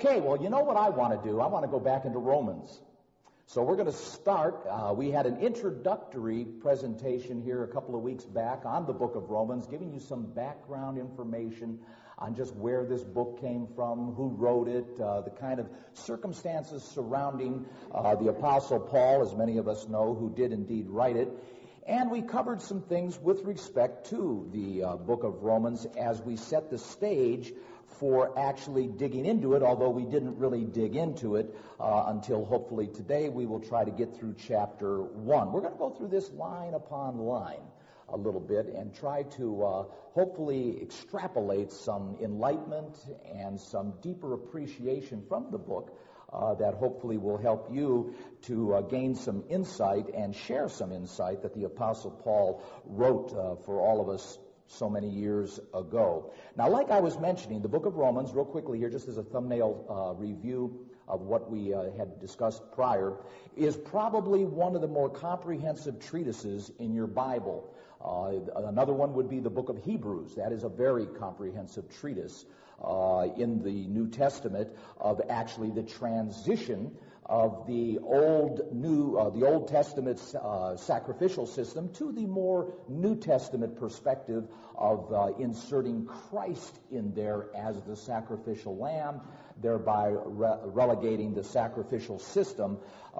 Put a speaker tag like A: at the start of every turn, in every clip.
A: Okay, well, you know what I want to do? I want to go back into Romans. So we're going to start. We had an introductory presentation here a couple of weeks back on the book of Romans, giving you some background information on just where this book came from, who wrote it, the kind of circumstances surrounding the Apostle Paul, as many of us know, who did indeed write it. And we covered some things with respect to the book of Romans as we set the stage for actually digging into it, although we didn't really dig into it until hopefully today we will try to get through chapter 1. We're going to go through this line upon line a little bit and try to hopefully extrapolate some enlightenment and some deeper appreciation from the book that hopefully will help you to gain some insight and share some insight that the Apostle Paul wrote for all of us so many years ago. Now, like I was mentioning, the book of Romans, real quickly here, just as a thumbnail review of what we had discussed prior, is probably one of the more comprehensive treatises in your Bible. Another one would be the book of Hebrews. That is a very comprehensive treatise in the New Testament of actually the transition of the Old Testament sacrificial system to the more New Testament perspective of inserting Christ in there as the sacrificial lamb, thereby relegating the sacrificial system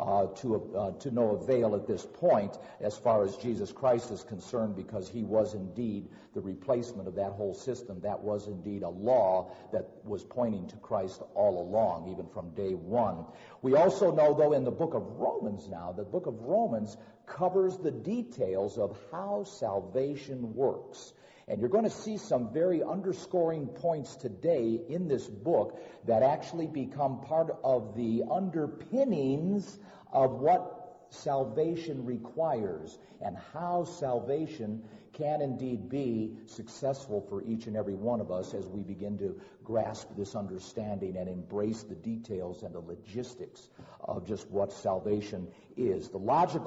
A: to no avail at this point as far as Jesus Christ is concerned, because he was indeed the replacement of that whole system. That was indeed a law that was pointing to Christ all along, even from day one. We also know, though, in the book of Romans now, the book of Romans covers the details of how salvation works. And you're going to see some very underscoring points today in this book that actually become part of the underpinnings of what salvation requires and how salvation can indeed be successful for each and every one of us as we begin to grasp this understanding and embrace the details and the logistics of just what salvation is. The logic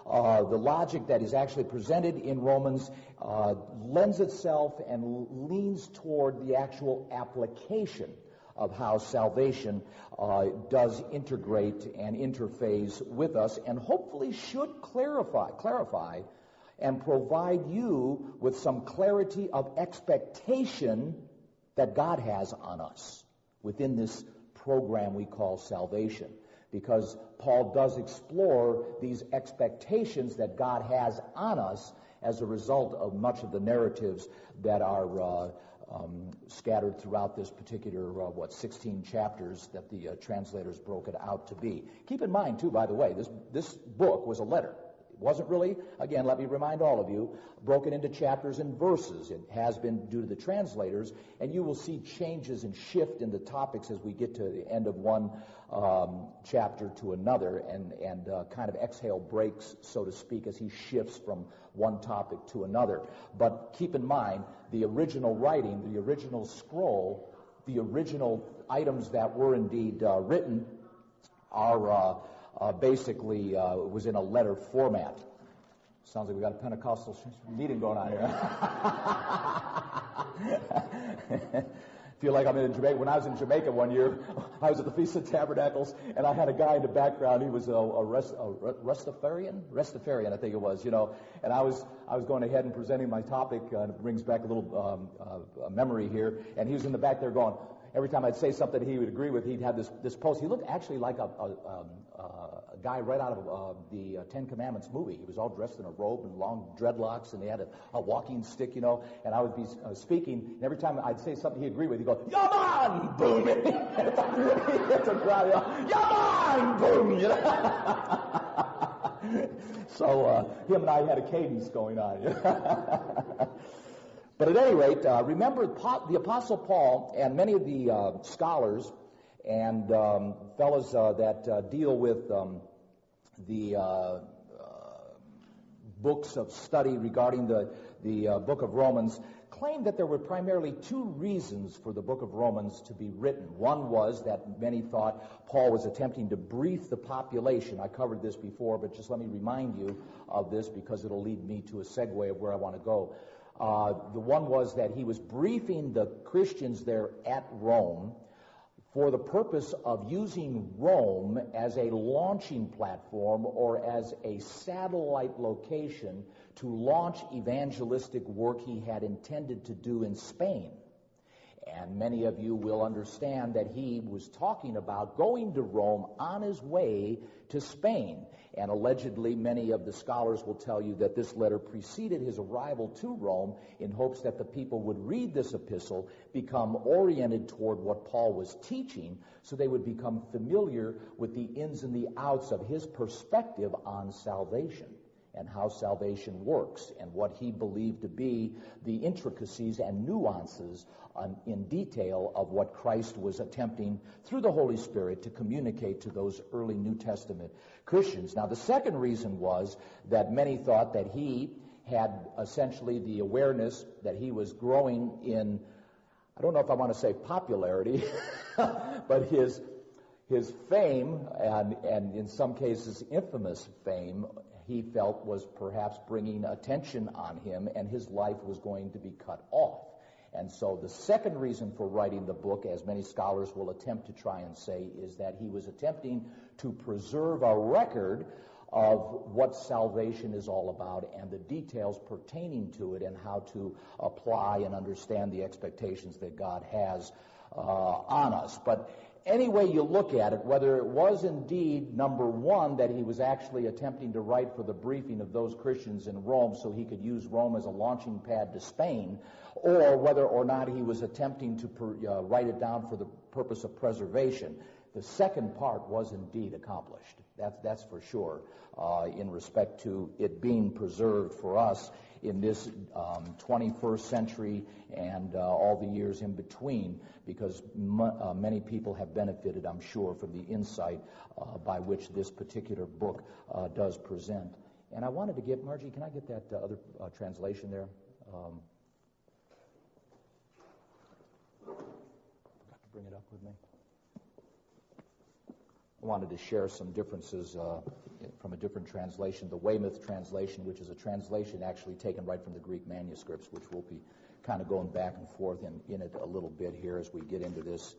A: that is actually presented in Romans lends itself and leans toward the actual application of how salvation does integrate and interface with us, and hopefully should clarify and provide you with some clarity of expectation that God has on us within this program we call salvation. Because Paul does explore these expectations that God has on us as a result of much of the narratives that are scattered throughout this particular, 16 chapters that the translators broke it out to be. Keep in mind, too, by the way, this book was a letter. It wasn't really, again, let me remind all of you, broken into chapters and verses. It has been due to the translators, and you will see changes and shift in the topics as we get to the end of one chapter to another, and kind of exhale breaks, so to speak, as he shifts from one topic to another. But keep in mind, the original writing, the original scroll, the original items that were indeed written are basically was in a letter format. Sounds like we got a Pentecostal meeting going on here. Feel like I'm in Jamaica. When I was in Jamaica one year, I was at the Feast of Tabernacles, and I had a guy in the background. He was a Rastafarian, I think it was, And I was going ahead and presenting my topic, and it brings back a little memory here. And he was in the back there going, every time I'd say something he would agree with, he'd have this pose. He looked actually like a guy right out of the Ten Commandments movie. He was all dressed in a robe and long dreadlocks, and he had a walking stick, And I would be speaking, and every time I'd say something he agreed with, he'd go, "Yaman!" Boom! It's a crowd, "Yaman!" Boom! So him and I had a cadence going on. But at any rate, remember the Apostle Paul and many of the scholars and fellows that deal with the books of study regarding the book of Romans claimed that there were primarily two reasons for the book of Romans to be written. One was that many thought Paul was attempting to brief the population. I covered this before, but just let me remind you of this because it'll lead me to a segue of where I want to go. The one was that he was briefing the Christians there at Rome for the purpose of using Rome as a launching platform or as a satellite location to launch evangelistic work he had intended to do in Spain. And many of you will understand that he was talking about going to Rome on his way to Spain. And allegedly, many of the scholars will tell you that this letter preceded his arrival to Rome in hopes that the people would read this epistle, become oriented toward what Paul was teaching, so they would become familiar with the ins and the outs of his perspective on salvation and how salvation works, and what he believed to be the intricacies and nuances in detail of what Christ was attempting through the Holy Spirit to communicate to those early New Testament Christians. Now, the second reason was that many thought that he had essentially the awareness that he was growing in, I don't know if I want to say popularity, but his fame, and in some cases infamous fame, he felt was perhaps bringing attention on him, and his life was going to be cut off. And so the second reason for writing the book, as many scholars will attempt to try and say, is that he was attempting to preserve a record of what salvation is all about and the details pertaining to it and how to apply and understand the expectations that God has on us. But any way you look at it, whether it was indeed, number one, that he was actually attempting to write for the briefing of those Christians in Rome so he could use Rome as a launching pad to Spain, or whether or not he was attempting to write it down for the purpose of preservation, the second part was indeed accomplished. That's for sure, in respect to it being preserved for us in this 21st century and all the years in between, because many people have benefited, I'm sure, from the insight by which this particular book does present. And I wanted to get, Margie, can I get that other translation there? Forgot to bring it up with me. I wanted to share some differences from a different translation, the Weymouth translation, which is a translation actually taken right from the Greek manuscripts, which we'll be kind of going back and forth in it a little bit here as we get into this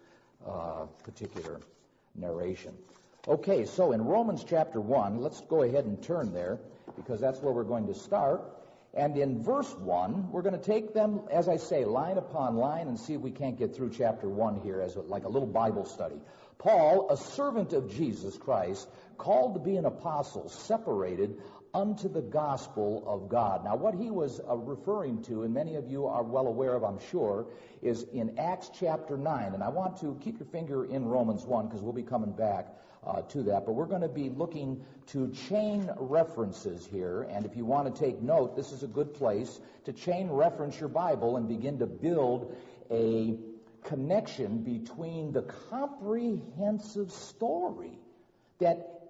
A: particular narration. Okay, so in Romans chapter 1, let's go ahead and turn there, because that's where we're going to start. And in verse 1, we're going to take them, as I say, line upon line and see if we can't get through chapter 1 here as like a little Bible study. Paul, a servant of Jesus Christ, called to be an apostle, separated unto the gospel of God. Now, what he was referring to, and many of you are well aware of, I'm sure, is in Acts chapter 9. And I want to keep your finger in Romans 1, because we'll be coming back to that. But we're going to be looking to chain references here. And if you want to take note, this is a good place to chain reference your Bible and begin to build a connection between the comprehensive story that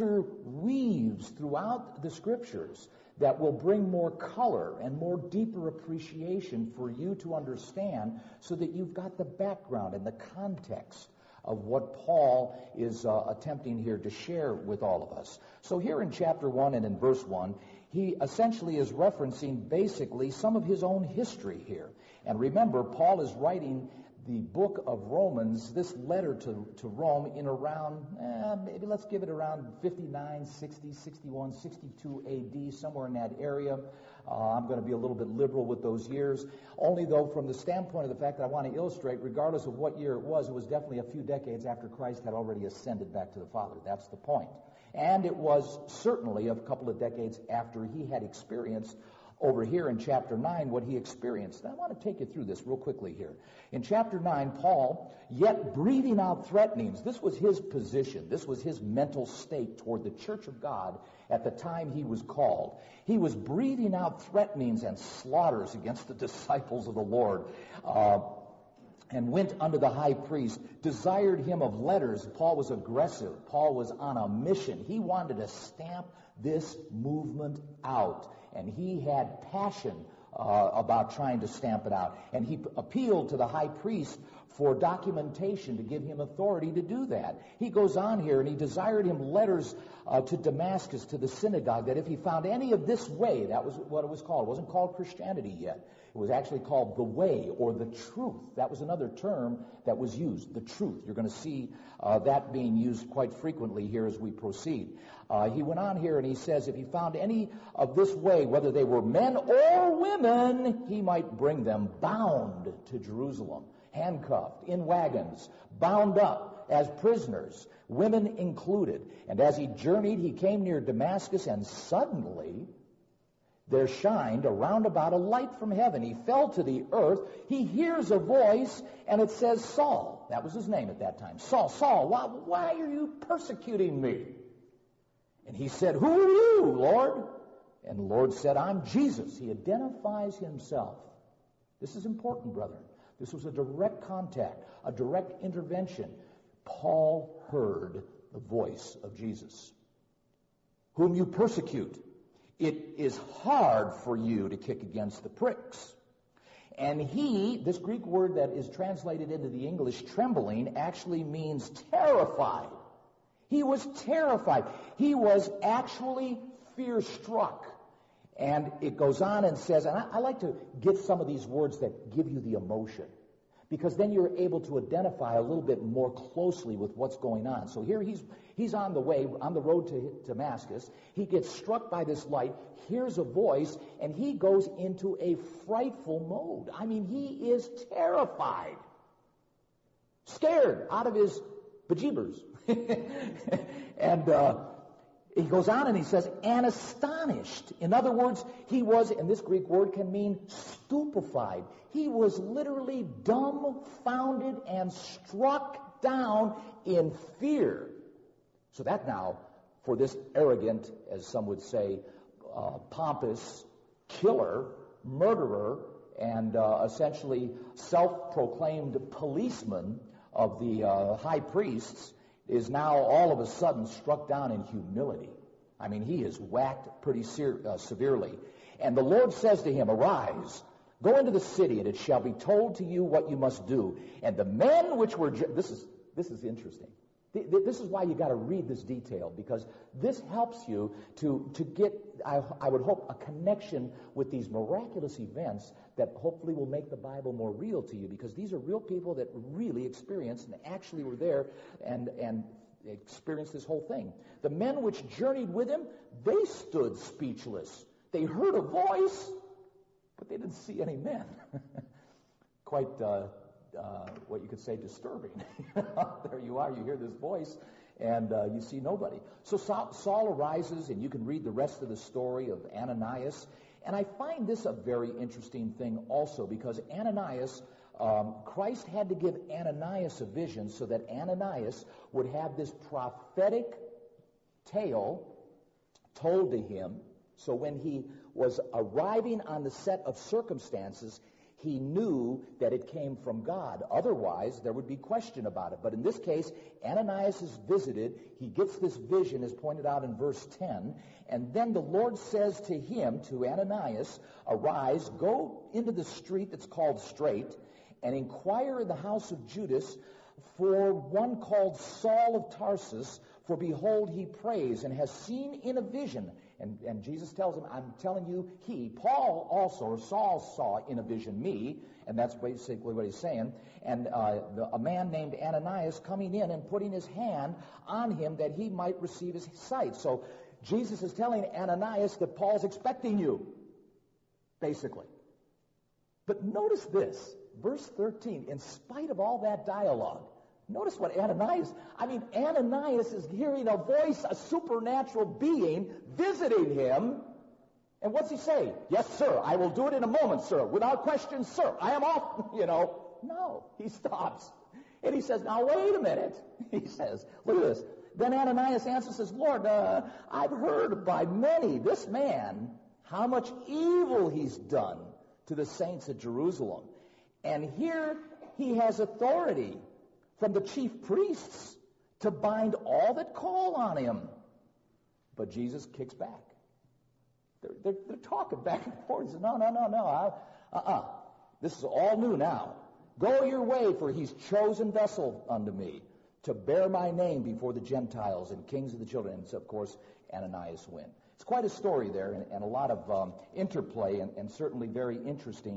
A: interweaves throughout the Scriptures that will bring more color and more deeper appreciation for you to understand, so that you've got the background and the context of what Paul is attempting here to share with all of us. So here in chapter 1 and in verse 1, he essentially is referencing basically some of his own history here. And remember, Paul is writing the book of Romans, this letter to Rome, in around, maybe let's give it around 59, 60, 61, 62 A.D., somewhere in that area. I'm going to be a little bit liberal with those years, only though from the standpoint of the fact that I want to illustrate, regardless of what year it was definitely a few decades after Christ had already ascended back to the Father. That's the point. And it was certainly a couple of decades after he had experienced over here in chapter 9 what he experienced. And I want to take you through this real quickly here. In chapter 9, Paul, yet breathing out threatenings, this was his position, this was his mental state toward the church of God at the time he was called. He was breathing out threatenings and slaughters against the disciples of the Lord, and went unto the high priest, desired him of letters. Paul was aggressive. Paul was on a mission. He wanted to stamp this movement out, and he had passion about trying to stamp it out. And he appealed to the high priest for documentation to give him authority to do that. He goes on here, and he desired him letters to Damascus, to the synagogue, that if he found any of this way, that was what it was called. It wasn't called Christianity yet. It was actually called the way or the truth. That was another term that was used, the truth. You're going to see that being used quite frequently here as we proceed. He went on here and he says if he found any of this way, whether they were men or women, he might bring them bound to Jerusalem, handcuffed, in wagons, bound up as prisoners, women included. And as he journeyed, he came near Damascus, and suddenly there shined around about a light from heaven. He fell to the earth. He hears a voice, and it says, Saul. That was his name at that time. Saul, Saul, why are you persecuting me? And he said, who are you, Lord? And the Lord said, I'm Jesus. He identifies himself. This is important, brethren. This was a direct contact, a direct intervention. Paul heard the voice of Jesus. Whom you persecute, it is hard for you to kick against the pricks. And he, this Greek word that is translated into the English trembling, actually means terrified. He was terrified. He was actually fear-struck. And it goes on and says, and I like to get some of these words that give you the emotion, because then you're able to identify a little bit more closely with what's going on. So here he's on the way, on the road to Damascus. He gets struck by this light, hears a voice, and he goes into a frightful mode. I mean, he is terrified, scared out of his bejeebers. And he goes on and he says, and astonished. In other words, he was, and this Greek word can mean stupefied. He was literally dumbfounded and struck down in fear. So that now, for this arrogant, as some would say, pompous killer, murderer, and essentially self-proclaimed policeman of the high priests, is now all of a sudden struck down in humility. I mean, he is whacked pretty severely. And the Lord says to him, arise, go into the city, and it shall be told to you what you must do. And the men which were... This is interesting. This is why you got to read this detail, because this helps you to get, I would hope, a connection with these miraculous events that hopefully will make the Bible more real to you, because these are real people that really experienced and actually were there and experienced this whole thing. The men which journeyed with him, they stood speechless. They heard a voice, but they didn't see any men. Quite what you could say disturbing. There you are, you hear this voice, and you see nobody. So Saul arises, and you can read the rest of the story of Ananias. And I find this a very interesting thing also, because Ananias, Christ had to give Ananias a vision so that Ananias would have this prophetic tale told to him. So when he was arriving on the set of circumstances, he knew that it came from God. Otherwise, there would be question about it. But in this case, Ananias is visited. He gets this vision, as pointed out in verse 10. And then the Lord says to him, to Ananias, arise, go into the street that's called Straight, and inquire in the house of Judas for one called Saul of Tarsus, for behold, he prays and has seen in a vision. And Jesus tells him, I'm telling you, Paul also, or Saul saw in a vision me, and that's basically what he's saying, and a man named Ananias coming in and putting his hand on him that he might receive his sight. So Jesus is telling Ananias that Paul's expecting you, basically. But notice this, verse 13, in spite of all that dialogue, notice what Ananias is hearing a voice, a supernatural being visiting him. And what's he say? Yes, sir, I will do it in a moment, sir. Without question, sir, I am off, No, he stops. And he says, now wait a minute. He says, look at this. Then Ananias answers, says, Lord, I've heard by many, this man, how much evil he's done to the saints at Jerusalem. And here he has authority from the chief priests to bind all that call on him. But Jesus kicks back. They're talking back and forth. He says, no. This is all new now. Go your way, for he's chosen vessel unto me to bear my name before the Gentiles and kings of the children. And so, of course, Ananias went. It's quite a story there, and a lot of interplay, and certainly very interesting.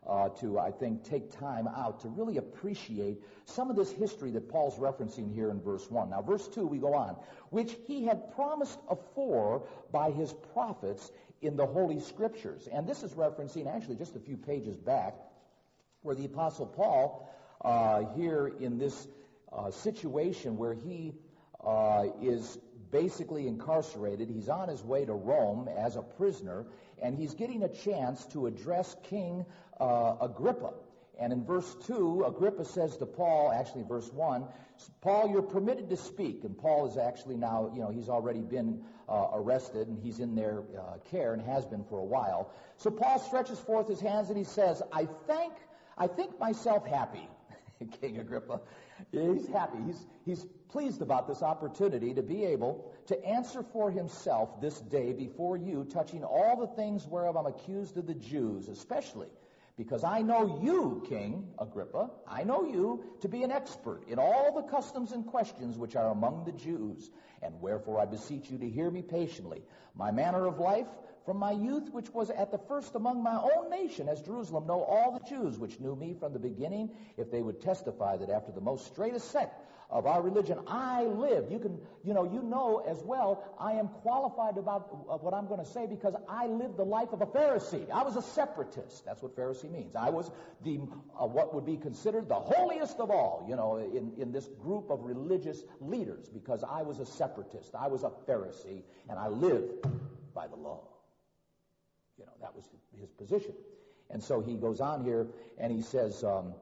A: to, I think, take time out to really appreciate some of this history that Paul's referencing here in verse 1. Now, verse 2, we go on, which he had promised afore by his prophets in the Holy Scriptures. And this is referencing actually just a few pages back where the Apostle Paul, here in this situation where he is basically incarcerated. He's on his way to Rome as a prisoner, and he's getting a chance to address King Agrippa. And in verse 2, Agrippa says to Paul, actually verse 1, Paul, you're permitted to speak. And Paul is actually now, he's already been arrested, and he's in their care and has been for a while. So Paul stretches forth his hands and he says, I think myself happy. King Agrippa, he's happy. He's pleased about this opportunity to be able to answer for himself this day before you, touching all the things whereof I'm accused of the Jews, especially because I know you, King Agrippa, I know you to be an expert in all the customs and questions which are among the Jews. And wherefore I beseech you to hear me patiently. My manner of life from my youth, which was at the first among my own nation, as Jerusalem, know all the Jews which knew me from the beginning, if they would testify that after the most straightest sect of our religion I lived. You know as well, I am qualified about what I'm going to say because I lived the life of a Pharisee. I was a separatist. That's what Pharisee means. I was the what would be considered the holiest of all, in this group of religious leaders, because I was a separatist. I was a Pharisee, and I lived by the law. That was his position. And so he goes on here and he says,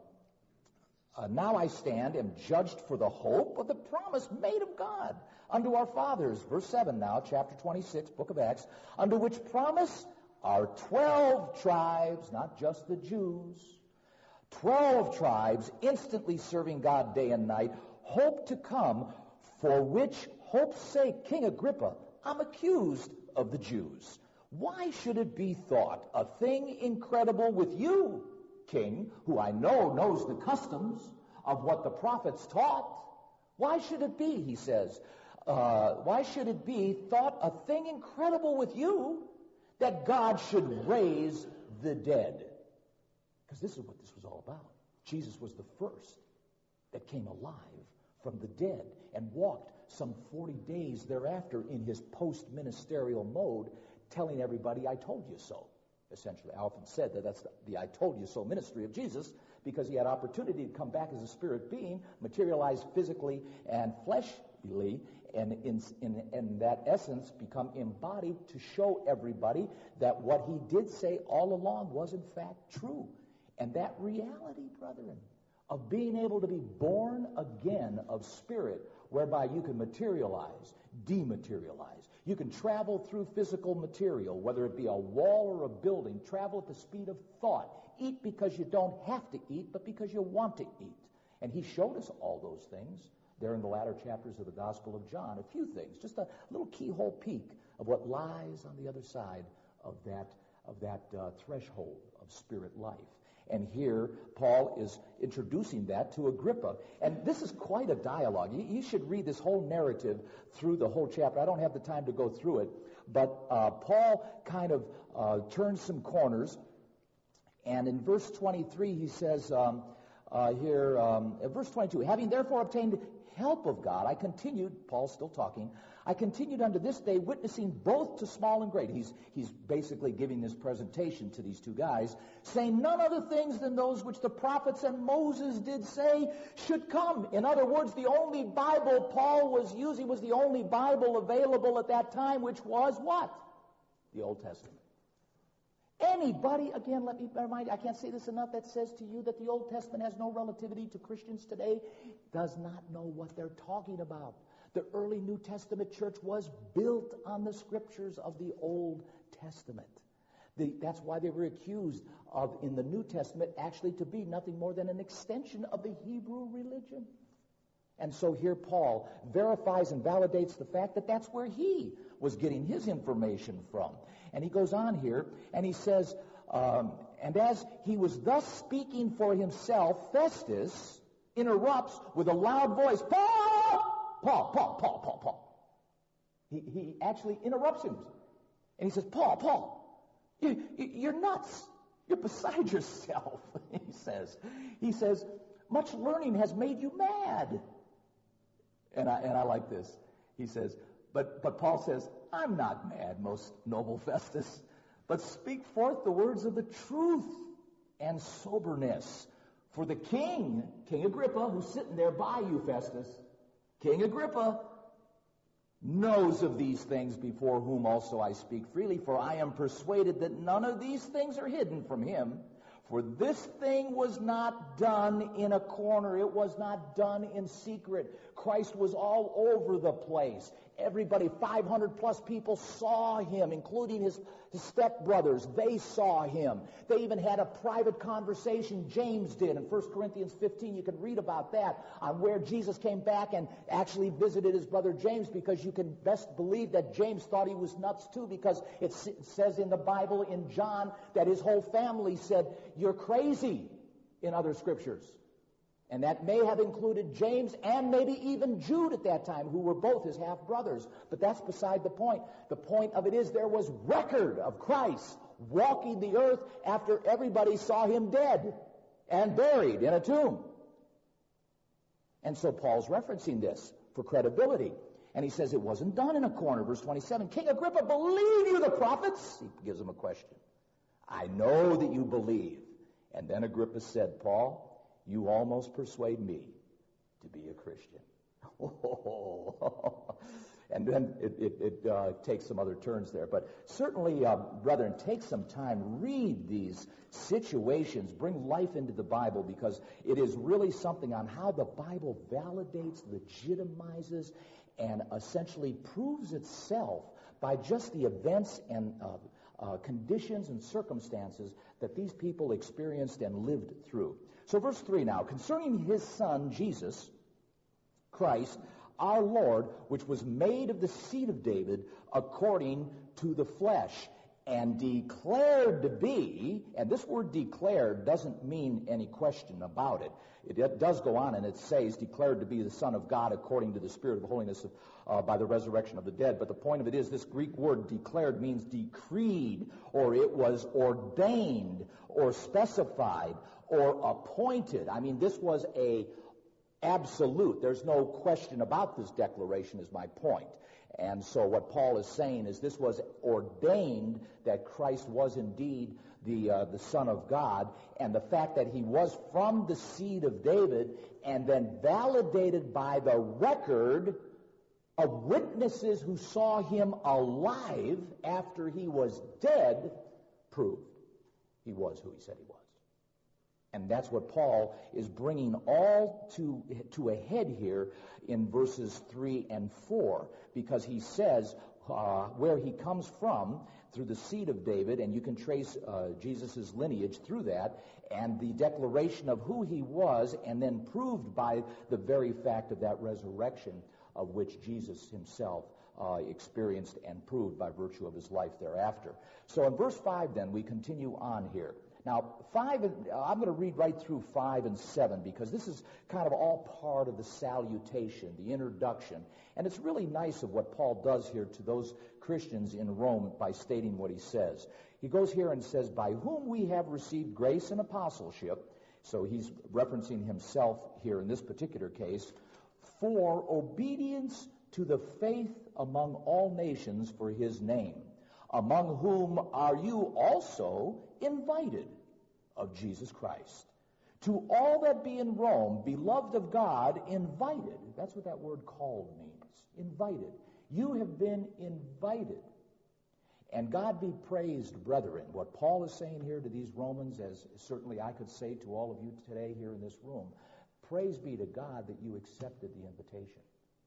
A: now I stand, am judged for the hope of the promise made of God unto our fathers. Verse 7 now, chapter 26, book of Acts, under which promise are 12 tribes, not just the Jews, 12 tribes instantly serving God day and night, hope to come, for which hope's sake, King Agrippa, I'm accused of the Jews. Why should it be thought a thing incredible with you, King, who I know knows the customs of what the prophets taught? Why should it be, he says, why should it be thought a thing incredible with you that God should raise the dead? Because this is what this was all about. Jesus was the first that came alive from the dead and walked some 40 days thereafter in his post-ministerial mode, telling everybody, I told you so. Essentially, I often said that that's the I told you so ministry of Jesus, because he had opportunity to come back as a spirit being, materialize physically and fleshly, and in that essence become embodied to show everybody that what he did say all along was in fact true. And that reality, brethren, of being able to be born again of spirit, whereby you can materialize, dematerialize. You can travel through physical material, whether it be a wall or a building, travel at the speed of thought. Eat because you don't have to eat, but because you want to eat. And he showed us all those things there in the latter chapters of the Gospel of John. A few things, just a little keyhole peek of what lies on the other side of that threshold of spirit life. And here, Paul is introducing that to Agrippa. And this is quite a dialogue. You should read this whole narrative through the whole chapter. I don't have the time to go through it. But Paul kind of turns some corners. And in verse 23, he says verse 22, having therefore obtained help of God, I continued, Paul's still talking, I continued unto this day witnessing both to small and great. He's basically giving this presentation to these two guys, saying none other things than those which the prophets and Moses did say should come. In other words, the only Bible Paul was using was the only Bible available at that time, which was what? The Old Testament. Anybody, again, let me remind you, I can't say this enough, that says to you that the Old Testament has no relativity to Christians today does not know what they're talking about. The early New Testament church was built on the scriptures of the Old Testament. That's why they were accused of, in the New Testament, actually to be nothing more than an extension of the Hebrew religion. And so here Paul verifies and validates the fact that that's where he was getting his information from. And he goes on here and he says, and as he was thus speaking for himself, Festus interrupts with a loud voice, Paul. He actually interrupts him. And he says, Paul, you're nuts. You're beside yourself, he says. He says, much learning has made you mad. And I like this. He says, but Paul says, I'm not mad, most noble Festus, but speak forth the words of the truth and soberness. For the King Agrippa, who's sitting there by you, Festus, King Agrippa, knows of these things, before whom also I speak freely, for I am persuaded that none of these things are hidden from him. For this thing was not done in a corner. It was not done in secret. Christ was all over the place. Everybody, 500 plus people saw him, including his stepbrothers. They saw him. They even had a private conversation, James did. In 1 Corinthians 15, you can read about that, on where Jesus came back and actually visited his brother James, because you can best believe that James thought he was nuts too, because it says in the Bible, in John, that his whole family said, you're crazy, in other scriptures. And that may have included James and maybe even Jude at that time, who were both his half-brothers. But that's beside the point. The point of it is there was record of Christ walking the earth after everybody saw him dead and buried in a tomb. And so Paul's referencing this for credibility. And he says it wasn't done in a corner. Verse 27, King Agrippa, believe you the prophets? He gives him a question. I know that you believe. And then Agrippa said, Paul, you almost persuade me to be a Christian. And then it takes some other turns there. But certainly, brethren, take some time, read these situations, bring life into the Bible, because it is really something on how the Bible validates, legitimizes, and essentially proves itself by just the events and conditions and circumstances that these people experienced and lived through. So verse 3 now, concerning his son, Jesus Christ, our Lord, which was made of the seed of David according to the flesh, and declared to be, and this word declared doesn't mean any question about it. It does go on and it says, declared to be the Son of God according to the Spirit of holiness by the resurrection of the dead. But the point of it is, this Greek word declared means decreed, or it was ordained, or specified, or appointed. I mean, this was a absolute. There's no question about this declaration, is my point. And so what Paul is saying is this was ordained, that Christ was indeed the Son of God, and the fact that he was from the seed of David, and then validated by the record of witnesses who saw him alive after he was dead, proved he was who he said he was. And that's what Paul is bringing all to a head here in verses 3 and 4, because he says where he comes from through the seed of David, and you can trace Jesus' lineage through that, and the declaration of who he was, and then proved by the very fact of that resurrection, of which Jesus himself experienced and proved by virtue of his life thereafter. So in verse 5 then, we continue on here. Now, I'm going to read right through 5 and 7, because this is kind of all part of the salutation, the introduction. And it's really nice of what Paul does here to those Christians in Rome by stating what he says. He goes here and says, by whom we have received grace and apostleship. So he's referencing himself here in this particular case, for obedience to the faith among all nations for his name, among whom are you also invited, of Jesus Christ. To all that be in Rome, beloved of God, invited. That's what that word called means. Invited. You have been invited. And God be praised, brethren. What Paul is saying here to these Romans, as certainly I could say to all of you today here in this room, praise be to God that you accepted the invitation.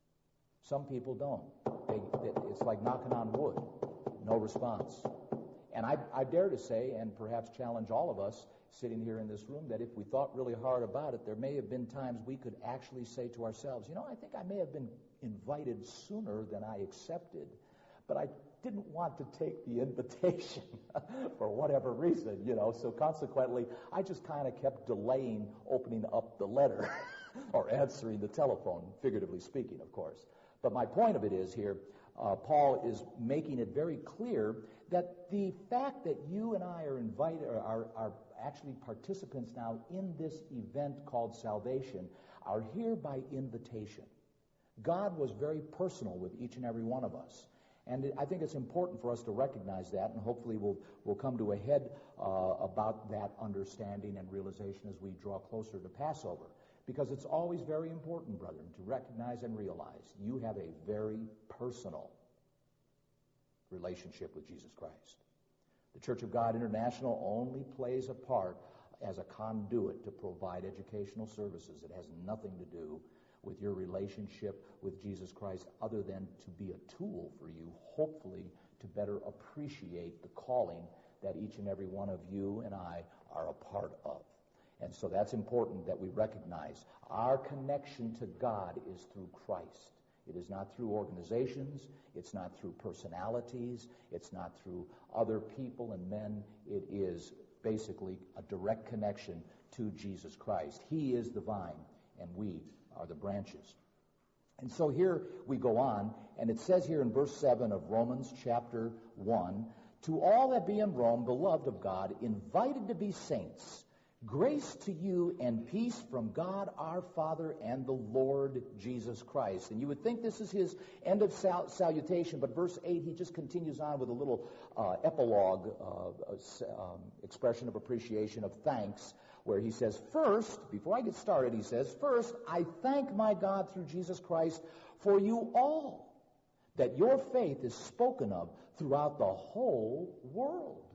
A: Some people don't. It's like knocking on wood. No response. And I dare to say, and perhaps challenge all of us sitting here in this room, that if we thought really hard about it, there may have been times we could actually say to ourselves, I think I may have been invited sooner than I accepted, but I didn't want to take the invitation for whatever reason, so consequently, I just kind of kept delaying opening up the letter or answering the telephone, figuratively speaking, of course. But my point of it is here, Paul is making it very clear that the fact that you and I are invited, are actually participants now in this event called salvation, are here by invitation. God was very personal with each and every one of us. And I think it's important for us to recognize that, and hopefully we'll come to a head about that understanding and realization as we draw closer to Passover. Because it's always very important, brethren, to recognize and realize you have a very personal relationship with Jesus Christ. The Church of God International only plays a part as a conduit to provide educational services. It has nothing to do with your relationship with Jesus Christ other than to be a tool for you, hopefully, to better appreciate the calling that each and every one of you and I are a part of. And so that's important that we recognize. Our connection to God is through Christ. It is not through organizations. It's not through personalities. It's not through other people and men. It is basically a direct connection to Jesus Christ. He is the vine, and we are the branches. And so here we go on, and it says here in verse 7 of Romans chapter 1, "To all that be in Rome, beloved of God, invited to be saints, grace to you and peace from God our Father and the Lord Jesus Christ." And you would think this is his end of salutation, but verse 8, he just continues on with a little epilogue, expression of appreciation, of thanks, where he says, "First," before I get started, he says, "First, I thank my God through Jesus Christ for you all, that your faith is spoken of throughout the whole world."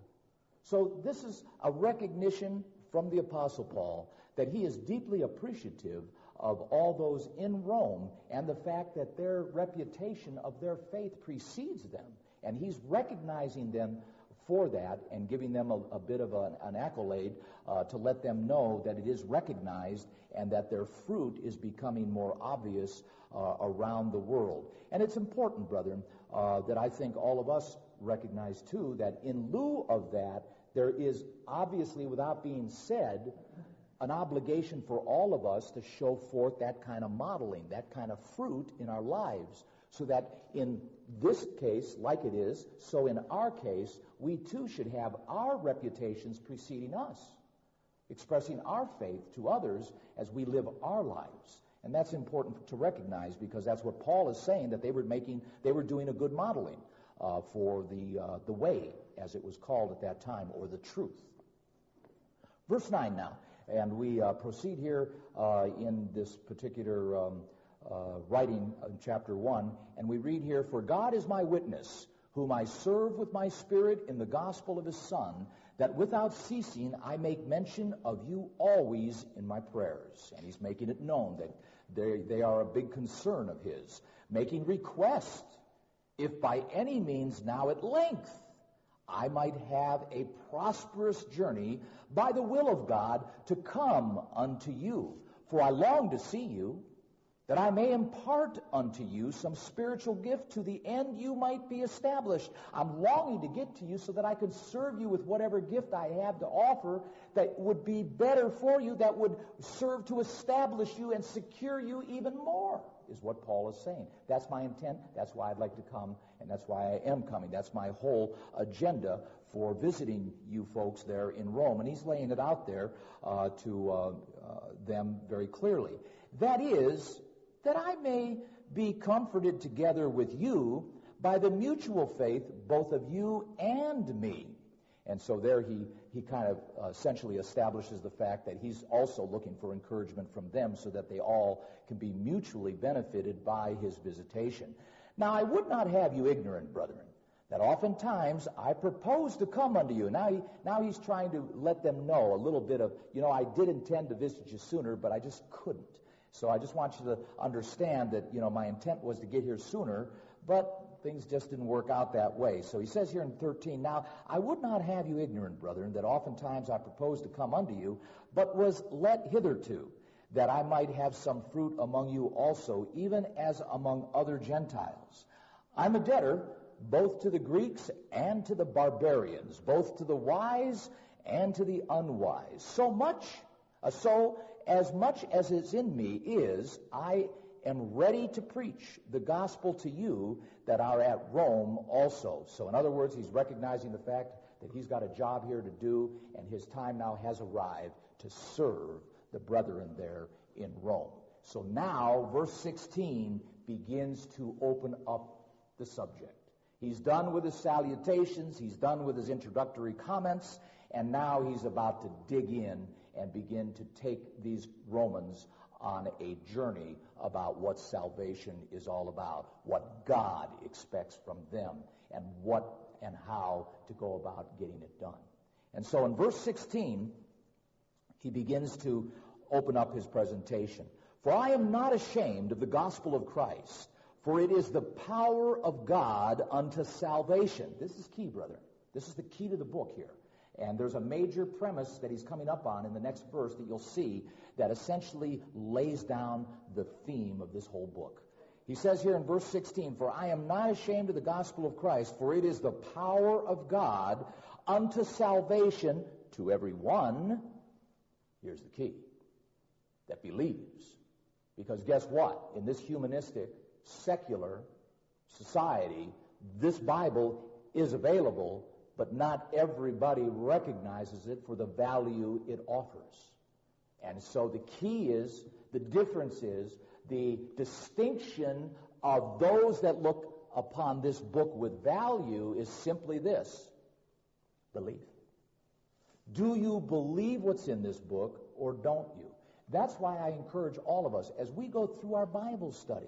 A: So this is a recognition from the Apostle Paul that he is deeply appreciative of all those in Rome and the fact that their reputation of their faith precedes them. And he's recognizing them for that and giving them a bit of an accolade to let them know that it is recognized and that their fruit is becoming more obvious around the world. And it's important, brethren, that I think all of us recognize too that in lieu of that, there is obviously, without being said, an obligation for all of us to show forth that kind of modeling, that kind of fruit in our lives, so that in this case, like it is, so in our case, we too should have our reputations preceding us, expressing our faith to others as we live our lives. And that's important to recognize, because that's what Paul is saying, that they were doing a good modeling for the way, as it was called at that time, or the truth. Verse 9 now, and we proceed here in this particular writing in chapter 1, and we read here, "For God is my witness, whom I serve with my spirit in the gospel of his Son, that without ceasing I make mention of you always in my prayers." And he's making it known that they are a big concern of his, making request, if by any means now at length I might have a prosperous journey by the will of God to come unto you. For I long to see you, that I may impart unto you some spiritual gift to the end you might be established. I'm longing to get to you so that I could serve you with whatever gift I have to offer that would be better for you, that would serve to establish you and secure you even more, is what Paul is saying. That's my intent. That's why I'd like to come, and that's why I am coming. That's my whole agenda for visiting you folks there in Rome. And he's laying it out there to them very clearly. That is, that I may be comforted together with you by the mutual faith both of you and me. And so there he kind of essentially establishes the fact that he's also looking for encouragement from them so that they all can be mutually benefited by his visitation. Now, I would not have you ignorant, brethren, that oftentimes I propose to come unto you. Now he's trying to let them know a little bit of, I did intend to visit you sooner, but I just couldn't. So I just want you to understand that, my intent was to get here sooner, but things just didn't work out that way. So he says here in 13, "Now I would not have you ignorant, brethren, that oftentimes I proposed to come unto you, but was let hitherto, that I might have some fruit among you also, even as among other Gentiles. I'm a debtor both to the Greeks and to the barbarians, both to the wise and to the unwise. So as much as is in me is, I am ready to preach the gospel to you that are at Rome also. So in other words, he's recognizing the fact that he's got a job here to do, and his time now has arrived to serve the brethren there in Rome. So now, verse 16 begins to open up the subject. He's done with his salutations, he's done with his introductory comments, and now he's about to dig in and begin to take these Romans on a journey about what salvation is all about, what God expects from them, and what and how to go about getting it done. And so in verse 16, he begins to open up his presentation. For I am not ashamed of the gospel of Christ, for it is the power of God unto salvation. This is key, brother. This is the key to the book here. And there's a major premise that he's coming up on in the next verse that you'll see that essentially lays down the theme of this whole book. He says here in verse 16, For I am not ashamed of the gospel of Christ, for it is the power of God unto salvation to every one, here's the key, that believes. Because guess what? In this humanistic, secular society, this Bible is available, but not everybody recognizes it for the value it offers. And so the key is, the difference is, the distinction of those that look upon this book with value is simply this: belief. Do you believe what's in this book, or don't you? That's why I encourage all of us, as we go through our Bible study,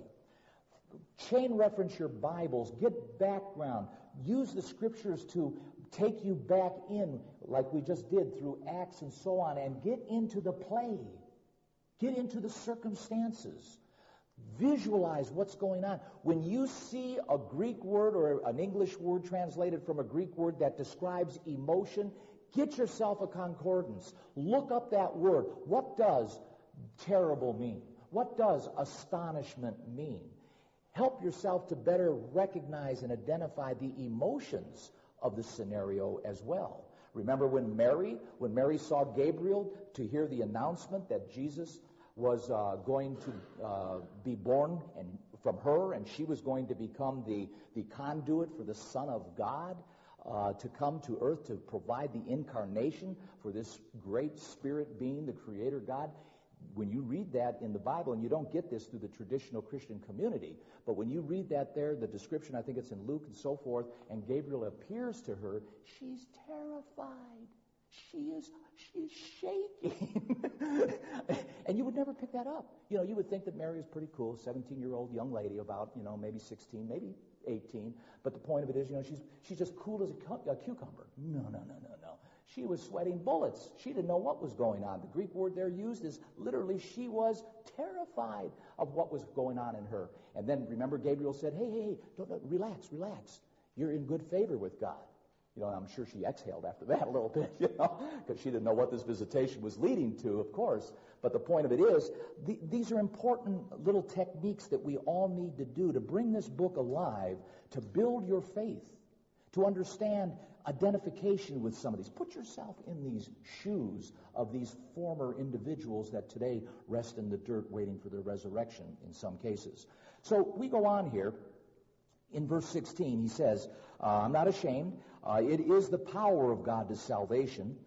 A: chain reference your Bibles, get background, use the Scriptures to take you back in, like we just did through Acts and so on, and get into the play. Get into the circumstances. Visualize what's going on. When you see a Greek word or an English word translated from a Greek word that describes emotion, get yourself a concordance. Look up that word. What does terrible mean? What does astonishment mean? Help yourself to better recognize and identify the emotions of the scenario as well. Remember when Mary saw Gabriel to hear the announcement that Jesus was going to be born and from her, and she was going to become the conduit for the Son of God to come to earth to provide the incarnation for this great spirit being, the Creator God. When you read that in the Bible, and you don't get this through the traditional Christian community, but when you read that there, the description, I think it's in Luke and so forth, and Gabriel appears to her, she's terrified. She is shaking. And you would never pick that up. You know, you would think that Mary is pretty cool, 17-year-old young lady, about, maybe 16, maybe 18. But the point of it is, she's just cool as a cucumber. No. She was sweating bullets. She didn't know what was going on. The Greek word there used is literally she was terrified of what was going on in her. And then remember Gabriel said, hey, don't, relax. You're in good favor with God. I'm sure she exhaled after that a little bit, because she didn't know what this visitation was leading to, of course. But the point of it is, these are important little techniques that we all need to do to bring this book alive, to build your faith, to understand identification with some of these. Put yourself in these shoes of these former individuals that today rest in the dirt waiting for their resurrection in some cases. So we go on here. In verse 16, he says, I'm not ashamed. It is the power of God to salvation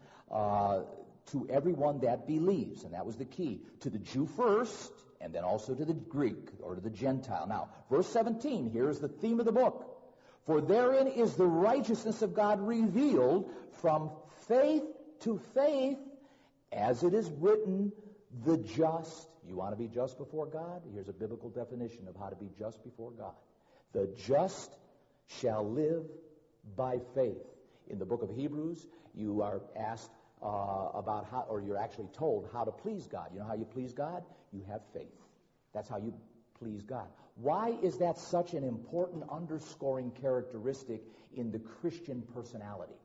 A: to everyone that believes. And that was the key. To the Jew first, and then also to the Greek, or to the Gentile. Now, verse 17, here's the theme of the book. For therein is the righteousness of God revealed from faith to faith, as it is written, the just. You want to be just before God? Here's a biblical definition of how to be just before God. The just shall live by faith. In the book of Hebrews, you are asked about how, or you're actually told how to please God. You know how you please God? You have faith. That's how you please God. Why is that such an important underscoring characteristic in the Christian personality?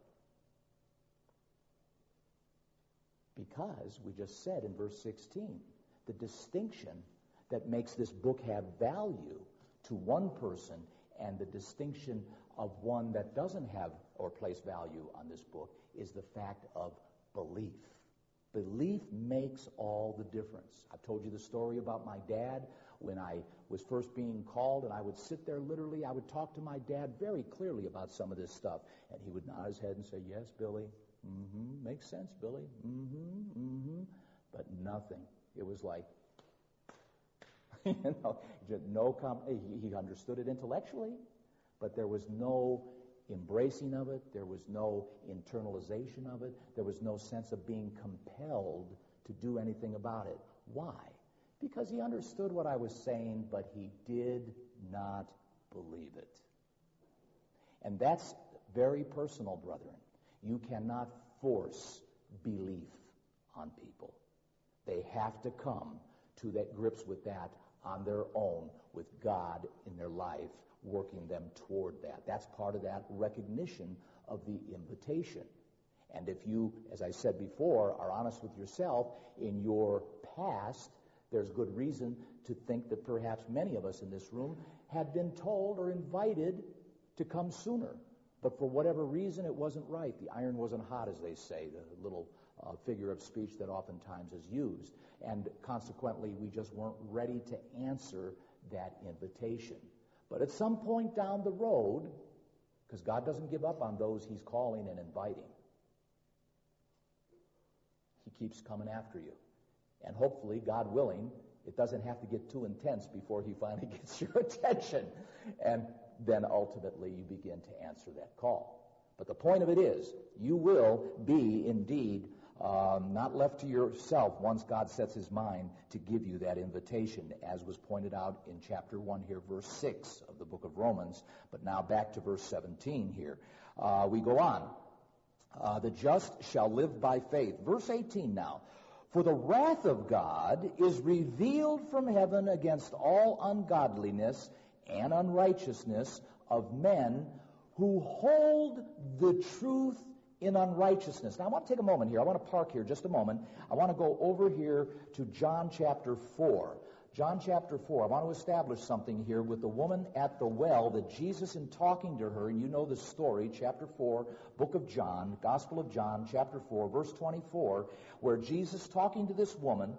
A: Because we just said in verse 16, the distinction that makes this book have value to one person and the distinction of one that doesn't have or place value on this book is the fact of belief. Belief makes all the difference. I've told you the story about my dad when I was first being called, and I would sit there literally, I would talk to my dad very clearly about some of this stuff, and he would nod his head and say, yes, Billy, makes sense, Billy, but nothing. It was like, just he understood it intellectually, but there was no embracing of it, there was no internalization of it, there was no sense of being compelled to do anything about it. Why? Because he understood what I was saying, but he did not believe it. And that's very personal, brethren. You cannot force belief on people. They have to come to that grips with that on their own, with God in their life, working them toward that. That's part of that recognition of the invitation. And if you, as I said before, are honest with yourself in your past, there's good reason to think that perhaps many of us in this room had been told or invited to come sooner. But for whatever reason, it wasn't right. The iron wasn't hot, as they say, the little figure of speech that oftentimes is used. And consequently, we just weren't ready to answer that invitation. But at some point down the road, because God doesn't give up on those he's calling and inviting, he keeps coming after you. And hopefully, God willing, it doesn't have to get too intense before he finally gets your attention. And then ultimately you begin to answer that call. But the point of it is, you will be indeed not left to yourself once God sets his mind to give you that invitation, as was pointed out in chapter 1 here, verse 6 of the book of Romans. But now back to verse 17 here. We go on. The just shall live by faith. Verse 18 now. For the wrath of God is revealed from heaven against all ungodliness and unrighteousness of men who hold the truth in unrighteousness. Now, I want to take a moment here. I want to park here just a moment. I want to go over here to John chapter 4. John chapter 4. I want to establish something here with the woman at the well that Jesus, in talking to her, and you know the story, chapter 4, book of John, Gospel of John, chapter 4, verse 24, where Jesus, talking to this woman,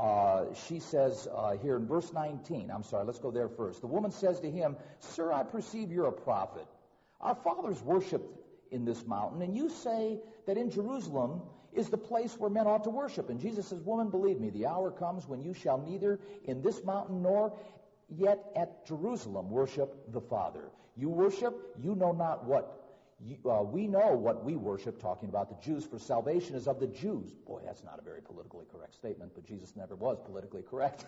A: she says here in verse 19, I'm sorry, let's go there first. The woman says to him, Sir, I perceive you're a prophet. Our fathers worshipped in this mountain, and you say that in Jerusalem is the place where men ought to worship. And Jesus says, Woman, believe me, the hour comes when you shall neither in this mountain nor yet at Jerusalem worship the Father. You worship, you know not what. We know what we worship, talking about the Jews, for salvation is of the Jews. Boy, that's not a very politically correct statement, but Jesus never was politically correct.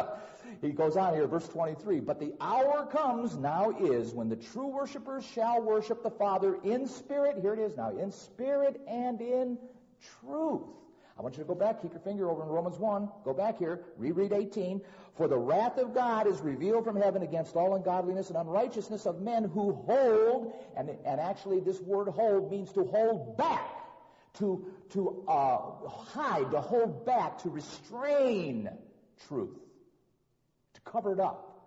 A: He goes on here, verse 23, But the hour comes, now is, when the true worshipers shall worship the Father in spirit, here it is now, in spirit and in truth. I want you to go back, keep your finger over in Romans 1, go back here, reread 18. For the wrath of God is revealed from heaven against all ungodliness and unrighteousness of men who hold, and actually this word hold means to hold back, to hide, to hold back, to restrain truth, to cover it up,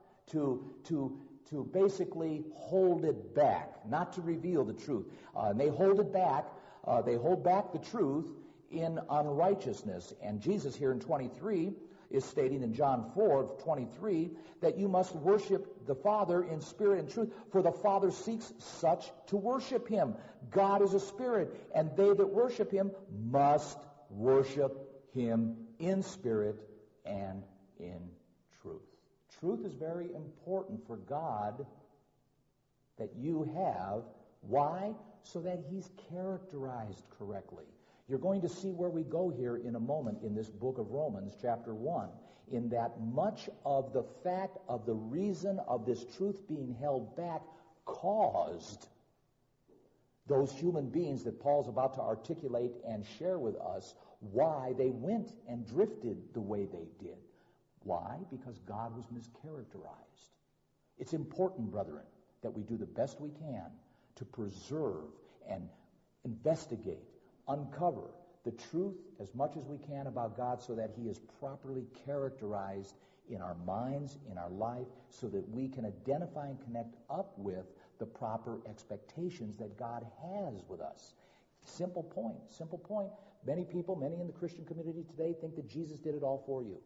A: to basically hold it back, not to reveal the truth. And they hold it back, they hold back the truth in unrighteousness. And Jesus here in 23 is stating in John 4:23 that you must worship the Father in spirit and truth, for the Father seeks such to worship him. God is a spirit, and they that worship him must worship him in spirit and in truth. Truth is very important for God that you have. Why? So that he's characterized correctly. You're going to see where we go here in a moment in this book of Romans, chapter 1, in that much of the fact of the reason of this truth being held back caused those human beings that Paul's about to articulate and share with us why they went and drifted the way they did. Why? Because God was mischaracterized. It's important, brethren, that we do the best we can to preserve and investigate, uncover the truth as much as we can about God so that he is properly characterized in our minds, in our life, so that we can identify and connect up with the proper expectations that God has with us. Simple point, simple point. Many people, many in the Christian community today think that Jesus did it all for you.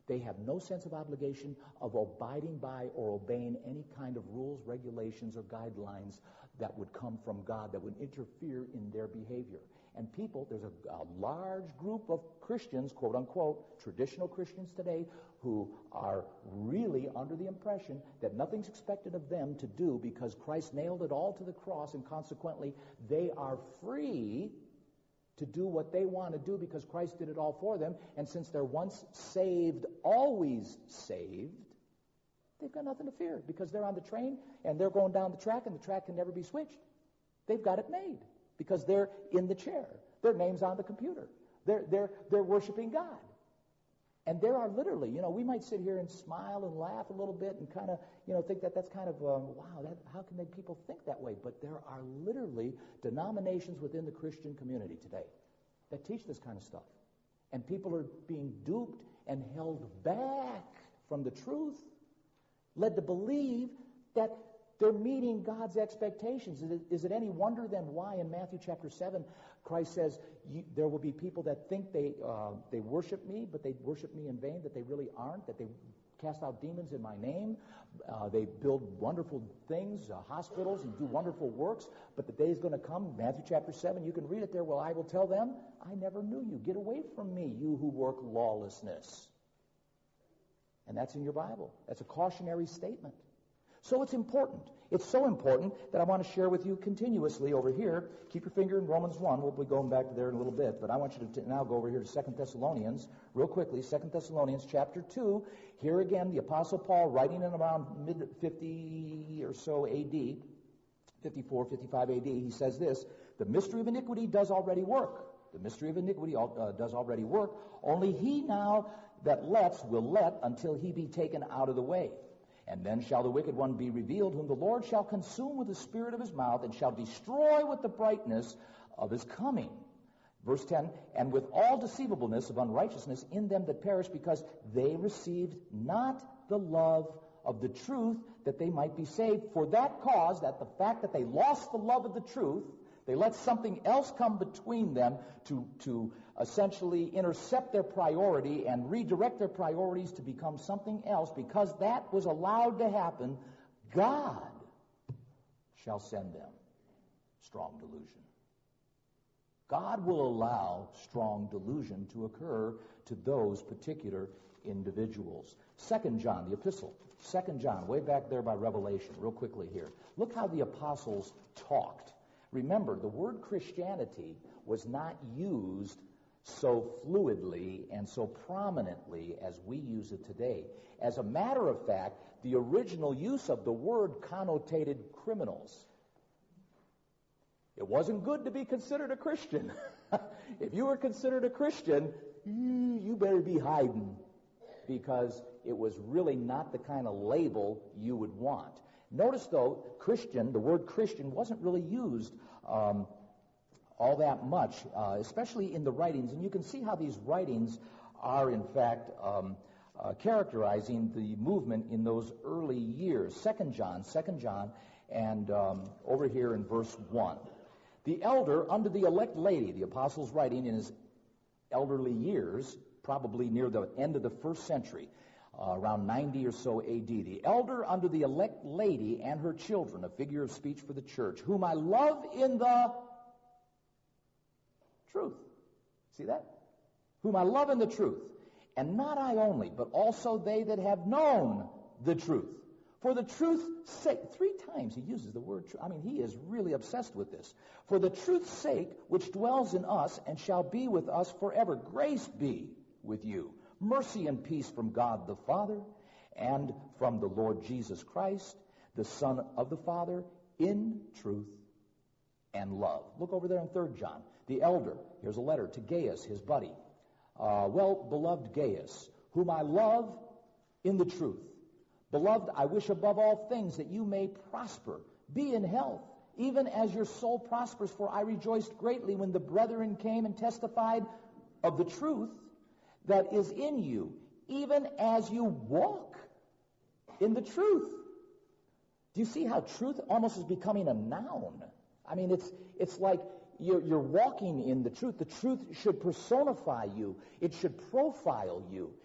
A: They have no sense of obligation of abiding by or obeying any kind of rules, regulations, or guidelines that would come from God, that would interfere in their behavior. And people, there's a large group of Christians, quote unquote, traditional Christians today, who are really under the impression that nothing's expected of them to do because Christ nailed it all to the cross, and consequently they are free to do what they want to do because Christ did it all for them. And since they're once saved, always saved, they've got nothing to fear because they're on the train and they're going down the track and the track can never be switched. They've got it made because they're in the chair. Their name's on the computer. They're worshiping God. And there are literally, we might sit here and smile and laugh a little bit and kind of, think that that's kind of, wow, how can people think that way? But there are literally denominations within the Christian community today that teach this kind of stuff. And people are being duped and held back from the truth, led to believe that they're meeting God's expectations. Is it any wonder then why in Matthew chapter 7 Christ says there will be people that think they worship me, but they worship me in vain, that they really aren't, that they cast out demons in my name, they build wonderful things, hospitals, and do wonderful works, but the day is going to come, Matthew chapter 7, you can read it there, well, I will tell them, I never knew you. Get away from me, you who work lawlessness. And that's in your Bible. That's a cautionary statement. So it's important. It's so important that I want to share with you continuously over here. Keep your finger in Romans 1. We'll be going back to there in a little bit. But I want you to now go over here to 2 Thessalonians real quickly. 2 Thessalonians chapter 2. Here again, the Apostle Paul, writing in around mid-50 or so A.D., 54, 55 A.D., he says this, the mystery of iniquity does already work. The mystery of iniquity does already work. Only he now that lets will let until he be taken out of the way. And then shall the wicked one be revealed, whom the Lord shall consume with the spirit of his mouth, and shall destroy with the brightness of his coming. Verse 10, and with all deceivableness of unrighteousness in them that perish, because they received not the love of the truth, that they might be saved. For that cause, that the fact that they lost the love of the truth, they let something else come between them to essentially intercept their priority and redirect their priorities to become something else. Because that was allowed to happen, God shall send them strong delusion. God will allow strong delusion to occur to those particular individuals. 2 John, the epistle. 2 John, way back there by Revelation, real quickly here. Look how the apostles talked. Remember, the word Christianity was not used so fluidly and so prominently as we use it today. As a matter of fact, the original use of the word connotated criminals. It wasn't good to be considered a Christian. If you were considered a Christian, you better be hiding, because it was really not the kind of label you would want. Notice, though, Christian, the word Christian wasn't really used all that much, especially in the writings. And you can see how these writings are, in fact, characterizing the movement in those early years. 2 John, and over here in verse 1. The elder under the elect lady, the apostle's writing in his elderly years, probably near the end of the first century, around 90 or so A.D. The elder under the elect lady and her children, a figure of speech for the church, whom I love in the truth. See that? Whom I love in the truth. And not I only, but also they that have known the truth. For the truth's sake, 3 times he uses the word truth. I mean, he is really obsessed with this. For the truth's sake, which dwells in us and shall be with us forever. Grace be with you. Mercy and peace from God the Father and from the Lord Jesus Christ, the Son of the Father, in truth and love. Look over there in 3 John. The elder, here's a letter to Gaius, his buddy. Well-beloved Gaius, whom I love in the truth. Beloved, I wish above all things that you may prosper, be in health, even as your soul prospers. For I rejoiced greatly when the brethren came and testified of the truth that is in you, even as you walk in the truth. Do you see how truth almost is becoming a noun? I mean, it's like you're walking in the truth. The truth should personify you. It should profile you.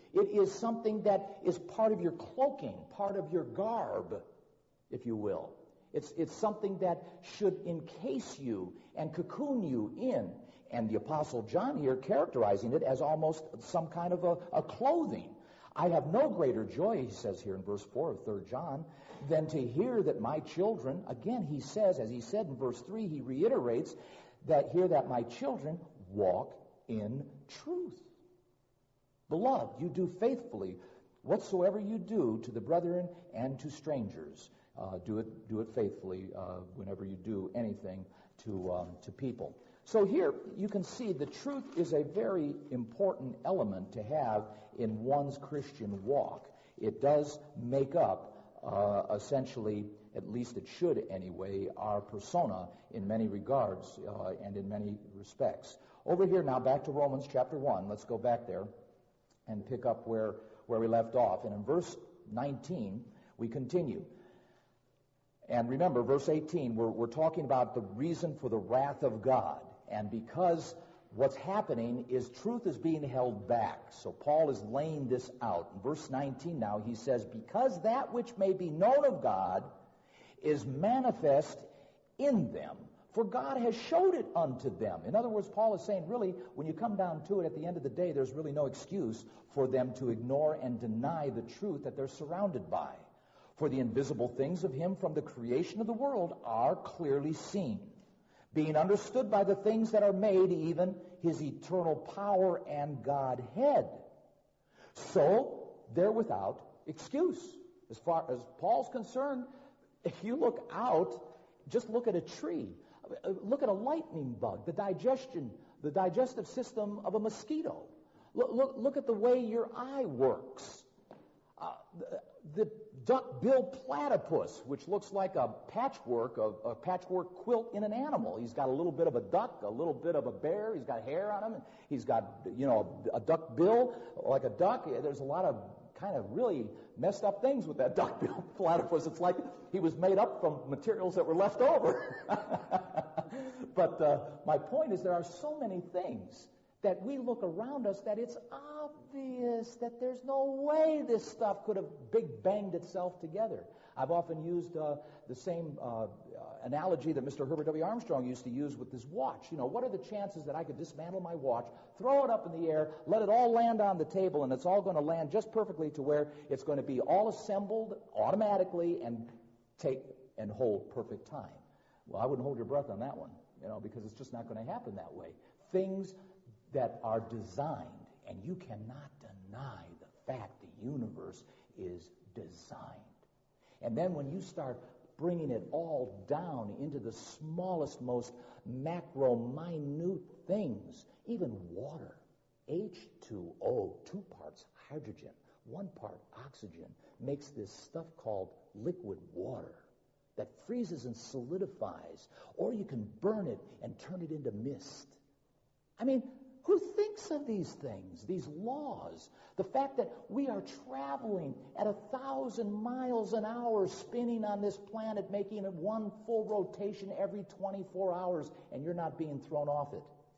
A: It is something that is part of your cloaking, part of your garb, if you will. It's something that should encase you and cocoon you in. And the Apostle John here characterizing it as almost some kind of a clothing. I have no greater joy, he says here in verse 4 of 3 John, than to hear that my children, again he says, as he said in verse 3, he reiterates that here that my children walk in truth. Beloved, you do faithfully whatsoever you do to the brethren and to strangers. Do it faithfully whenever you do anything to people. So here you can see the truth is a very important element to have in one's Christian walk. It does make up essentially, at least it should anyway, our persona in many regards and in many respects. Over here now, back to Romans chapter 1. Let's go back there and pick up where we left off. And in verse 19, we continue. And remember, verse 18, we're talking about the reason for the wrath of God. And because what's happening is truth is being held back. So Paul is laying this out. In verse 19 now, he says, because that which may be known of God is manifest in them, for God has showed it unto them. In other words, Paul is saying, really, when you come down to it, at the end of the day, there's really no excuse for them to ignore and deny the truth that they're surrounded by. For the invisible things of him from the creation of the world are clearly seen, being understood by the things that are made, even his eternal power and Godhead. So they're without excuse. As far as Paul's concerned, if you look out, just look at a tree. Look at a lightning bug, the digestive system of a mosquito. Look at the way your eye works. The duck-billed platypus, which looks like a patchwork quilt in an animal. He's got a little bit of a duck, a little bit of a bear. He's got hair on him. And he's got, a duck bill like a duck. There's a lot of kind of really messed up things with that duck-billed platypus. It's like he was made up from materials that were left over. But my point is there are so many things that we look around us that it's obvious that there's no way this stuff could have big banged itself together. I've often used the same analogy that Mr. Herbert W. Armstrong used to use with his watch. What are the chances that I could dismantle my watch, throw it up in the air, let it all land on the table, and it's all going to land just perfectly to where it's going to be all assembled automatically and take and hold perfect time? Well, I wouldn't hold your breath on that one, because it's just not going to happen that way. Things that are designed, and you cannot deny the fact the universe is designed. And then when you start bringing it all down into the smallest, most macro-minute things, even water, H2O, 2 parts hydrogen, 1 part oxygen, makes this stuff called liquid water that freezes and solidifies, or you can burn it and turn it into mist. I mean, who thinks of these things, these laws? The fact that we are traveling at 1,000 miles an hour spinning on this planet, making it one full rotation every 24 hours, and you're not being thrown off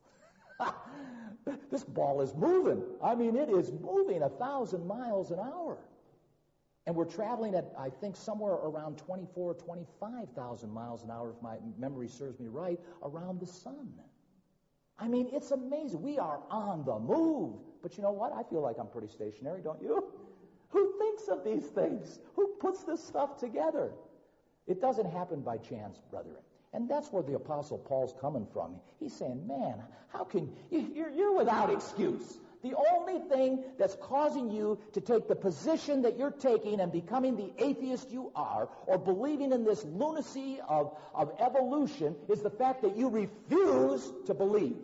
A: it. This ball is moving. I mean, it is moving 1,000 miles an hour. And we're traveling at, I think, somewhere around 24 or 25,000 miles an hour, if my memory serves me right, around the sun. I mean, it's amazing. We are on the move. But you know what? I feel like I'm pretty stationary, don't you? Who thinks of these things? Who puts this stuff together? It doesn't happen by chance, brethren. And that's where the Apostle Paul's coming from. He's saying, man, how can you're without excuse. The only thing that's causing you to take the position that you're taking and becoming the atheist you are, or believing in this lunacy of evolution, is the fact that you refuse to believe.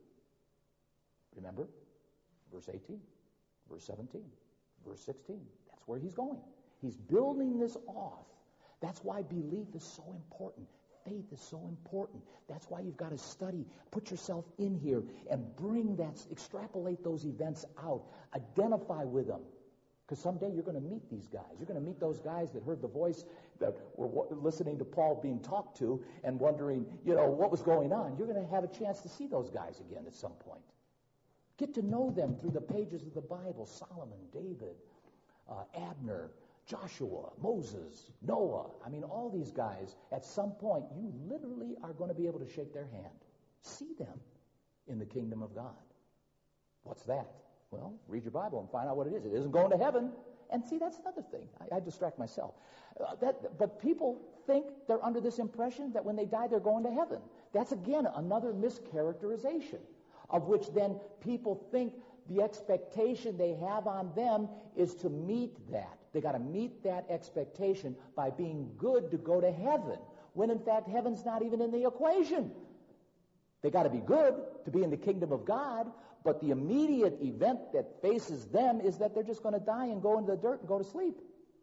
A: Remember? Verse 18, verse 17, verse 16. That's where he's going. He's building this off. That's why belief is so important. Faith is so important. That's why you've got to study, put yourself in here, and bring that, extrapolate those events out, identify with them. Because someday you're going to meet these guys. You're going to meet those guys that heard the voice, that were listening to Paul being talked to and wondering, what was going on. You're going to have a chance to see those guys again at some point. Get to know them through the pages of the Bible. Solomon, David, Abner, Joshua, Moses, Noah. I mean, all these guys, at some point, you literally are going to be able to shake their hand. See them in the kingdom of God. What's that? Well, read your Bible and find out what it is. It isn't going to heaven. And see, that's another thing. I distract myself. But people think they're under this impression that when they die, they're going to heaven. That's, again, another mischaracterization, of which then people think the expectation they have on them is to meet that. They got to meet that expectation by being good to go to heaven, when in fact heaven's not even in the equation. They got to be good to be in the kingdom of God, but the immediate event that faces them is that they're just going to die and go into the dirt and go to sleep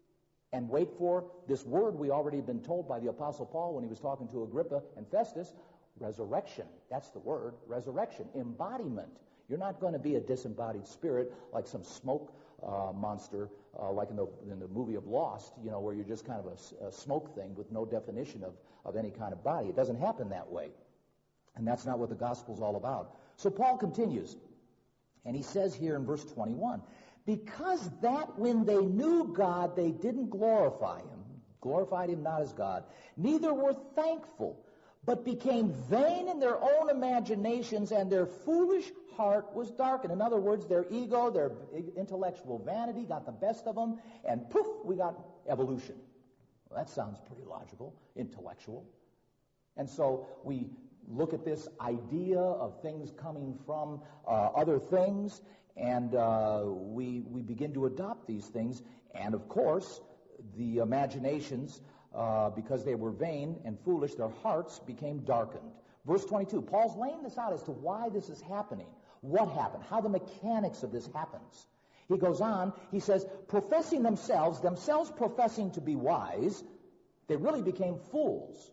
A: and wait for this word we already have been told by the Apostle Paul when he was talking to Agrippa and Festus, resurrection. That's the word, resurrection, embodiment. You're not going to be a disembodied spirit like some smoke monster, like in the movie of Lost, where you're just kind of a smoke thing with no definition of any kind of body. It doesn't happen that way. And that's not what the gospel's all about. So Paul continues, and he says here in verse 21, because that when they knew God, they didn't glorified him not as God, neither were thankful, but became vain in their own imaginations, and their foolish heart was darkened. In other words, their ego, their intellectual vanity got the best of them, and poof, we got evolution. Well, that sounds pretty logical, intellectual. And so we look at this idea of things coming from other things, and we begin to adopt these things. And of course, the imaginations, because they were vain and foolish, their hearts became darkened. Verse 22, Paul's laying this out as to why this is happening, what happened, how the mechanics of this happens. He goes on, he says, professing themselves professing to be wise, they really became fools.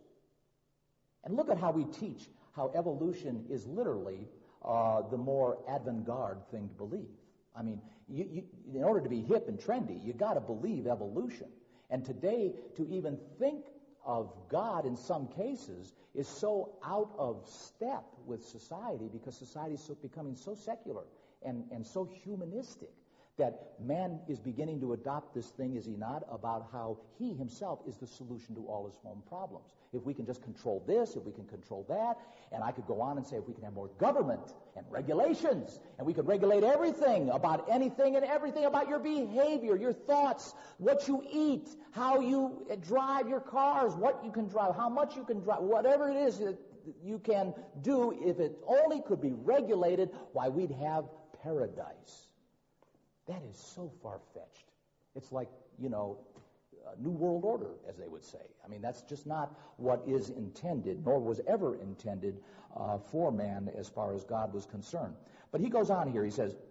A: And look at how we teach how evolution is literally the more avant-garde thing to believe. I mean, in order to be hip and trendy, you got to believe evolution. And today, to even think of God in some cases is so out of step with society, because society is becoming so secular and so humanistic that man is beginning to adopt this thing, is he not, about how he himself is the solution to all his own problems. If we can just control this, if we can control that, and I could go on and say if we can have more government and regulations, and we could regulate everything about anything and everything about your behavior, your thoughts, what you eat, how you drive your cars, what you can drive, how much you can drive, whatever it is that you can do, if it only could be regulated, why, we'd have paradise. That is so far-fetched. It's like, New World Order, as they would say. I mean, that's just not what is intended, nor was ever intended for man as far as God was concerned. But he goes on here. He says,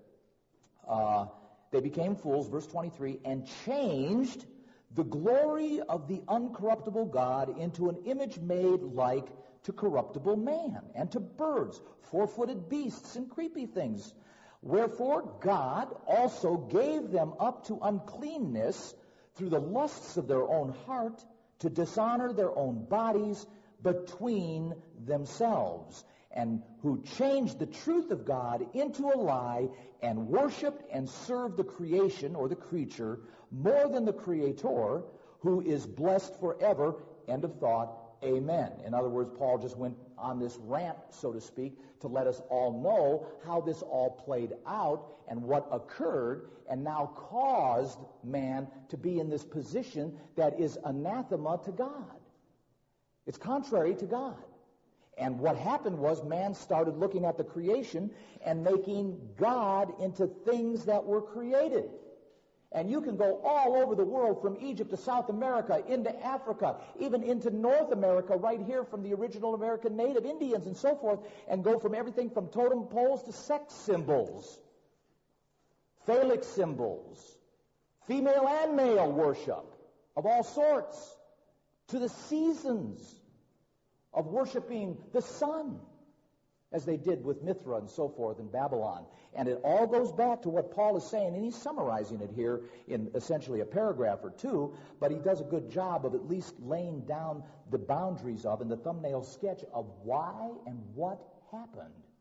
A: they became fools, verse 23, and changed the glory of the uncorruptible God into an image made like to corruptible man, and to birds, four-footed beasts, and creepy things. Wherefore God also gave them up to uncleanness through the lusts of their own heart, to dishonor their own bodies between themselves, and who changed the truth of God into a lie, and worshiped and served the creation, or the creature, more than the Creator, who is blessed forever. End of thought. Amen. In other words, Paul just went on this rant, so to speak, to let us all know how this all played out and what occurred, and now caused man to be in this position that is anathema to God. It's contrary to God. And what happened was man started looking at the creation and making God into things that were created. And you can go all over the world, from Egypt to South America, into Africa, even into North America, right here from the original American native Indians and so forth, and go from everything from totem poles to sex symbols, phallic symbols, female and male worship of all sorts, to the seasons of worshiping the sun, as they did with Mithra and so forth in Babylon. And it all goes back to what Paul is saying, and he's summarizing it here in essentially a paragraph or two, but he does a good job of at least laying down the boundaries of, in the thumbnail sketch of, why and what happened.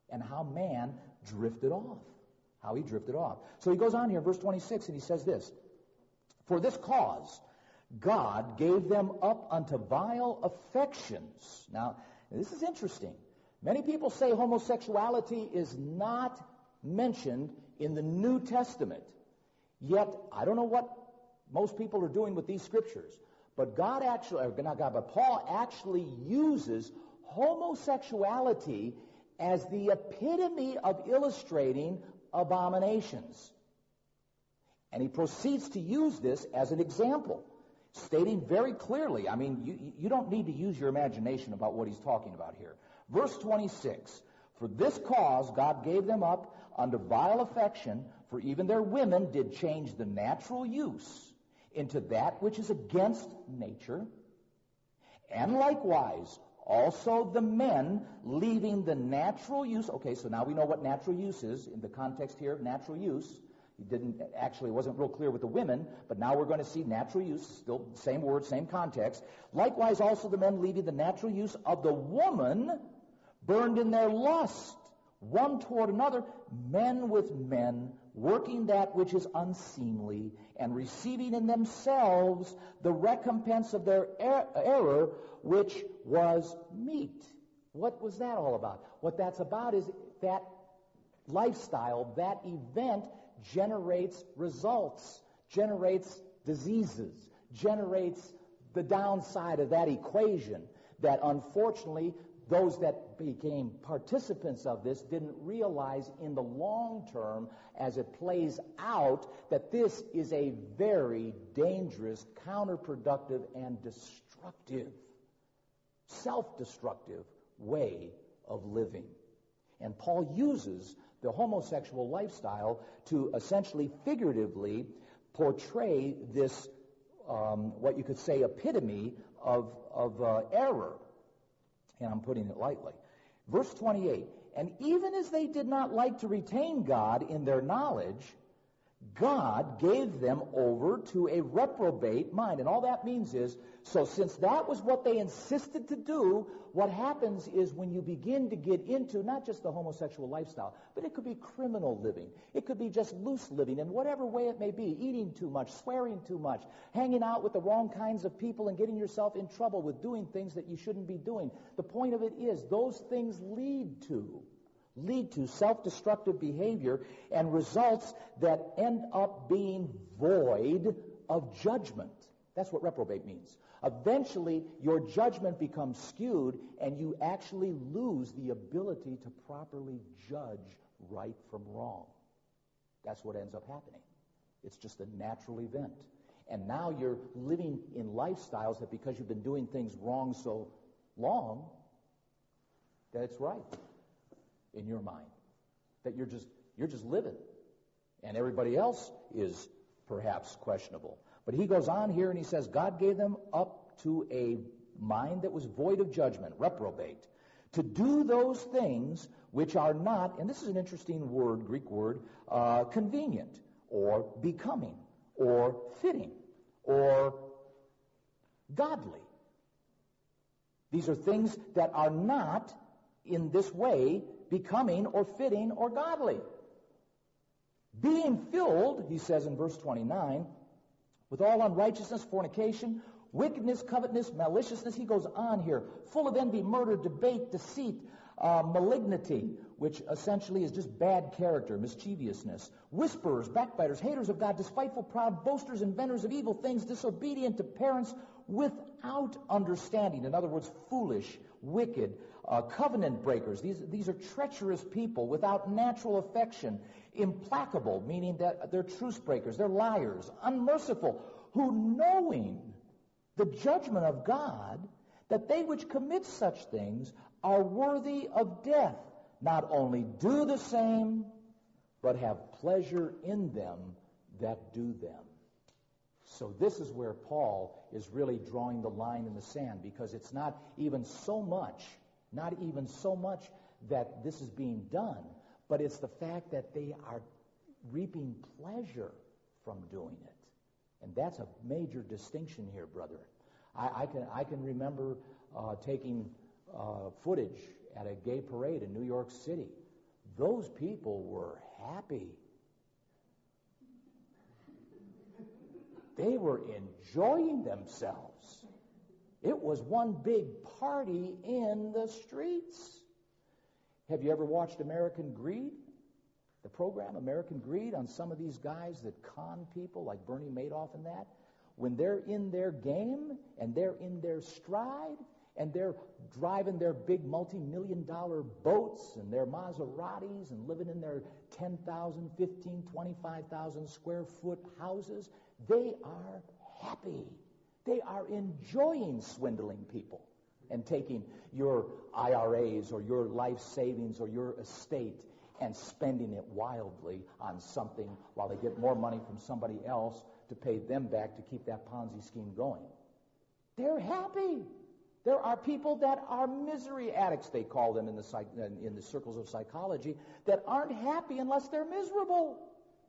A: and how man drifted off. How he drifted off. So he goes on here, verse 26, and he says this, "For this cause God gave them up unto vile affections." Now, this is interesting. Many people say homosexuality is not mentioned in the New Testament. Yet, I don't know what most people are doing with these scriptures, but God actually, or not God, but Paul actually uses homosexuality as the epitome of illustrating abominations. And he proceeds to use this as an example, stating very clearly, I mean, you don't need to use your imagination about what he's talking about here. Verse 26, "For this cause God gave them up unto vile affection, for even their women did change the natural use into that which is against nature. And likewise, also the men, leaving the natural use." Okay, so now we know what natural use is in the context here of natural use. He wasn't real clear with the women, but now we're going to see natural use, still same word, same context. "Likewise also the men, leaving the natural use of the woman, burned in their lust, one toward another, men with men, working that which is unseemly, and receiving in themselves the recompense of their error, which was meat." What was that all about? What that's about is that lifestyle, that event generates results, generates diseases, generates the downside of that equation that unfortunately those that became participants of this didn't realize in the long term as it plays out that this is a very dangerous, counterproductive, and destructive, self-destructive way of living. And Paul uses the homosexual lifestyle to essentially figuratively portray this, what you could say, epitome of error. And I'm putting it lightly. Verse 28, "And even as they did not like to retain God in their knowledge, God gave them over to a reprobate mind." And all that means is, so since that was what they insisted to do, what happens is when you begin to get into not just the homosexual lifestyle, but it could be criminal living, it could be just loose living in whatever way it may be, eating too much, swearing too much, hanging out with the wrong kinds of people and getting yourself in trouble with doing things that you shouldn't be doing. The point of it is those things lead to self-destructive behavior and results that end up being void of judgment. That's what reprobate means. Eventually, your judgment becomes skewed and you actually lose the ability to properly judge right from wrong. That's what ends up happening. It's just a natural event. And now you're living in lifestyles that because you've been doing things wrong so long, that it's right in your mind, that you're just living, and everybody else is perhaps questionable. But he goes on here and he says, God gave them up to a mind that was void of judgment, reprobate, to do those things which are not, and this is an interesting word, Greek word, convenient, or becoming, or fitting, or godly. These are things that are not in this way becoming or fitting or godly. Being filled, he says in verse 29, with all unrighteousness, fornication, wickedness, covetousness, maliciousness. He goes on here, full of envy, murder, debate, deceit, malignity, which essentially is just bad character, mischievousness, whisperers, backbiters, haters of God, despiteful, proud, boasters, inventors of evil things, disobedient to parents, without understanding. In other words, foolish, wicked, covenant breakers. These are treacherous people without natural affection, implacable, meaning that they're truce breakers, they're liars, unmerciful, who knowing the judgment of God, that they which commit such things are worthy of death, not only do the same, but have pleasure in them that do them. So this is where Paul is really drawing the line in the sand, because it's not even so much that this is being done, but it's the fact that they are reaping pleasure from doing it. And that's a major distinction here, brethren. I can remember taking footage at a gay parade in New York City those people were happy. They were enjoying themselves. It was one big party in the streets. Have you ever watched American Greed? The program American Greed, on some of these guys that con people like Bernie Madoff and that? When they're in their game and they're in their stride and they're driving their big multi-million-dollar boats and their Maseratis and living in their 10,000, 15, 25,000 square foot houses, they are happy. They are enjoying swindling people and taking your IRAs or your life savings or your estate and spending it wildly on something while they get more money from somebody else to pay them back to keep that Ponzi scheme going. They're happy. There are people that are misery addicts, they call them in the circles of psychology, that aren't happy unless they're miserable.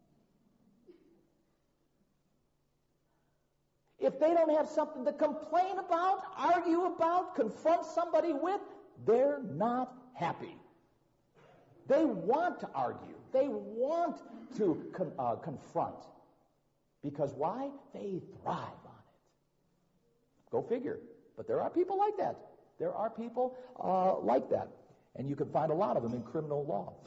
A: If they don't have something to complain about, argue about, confront somebody with, they're not happy. They want to argue. They want to confront. Because why? They thrive on it. Go figure. But there are people like that. There are people like that. And you can find a lot of them in criminal law.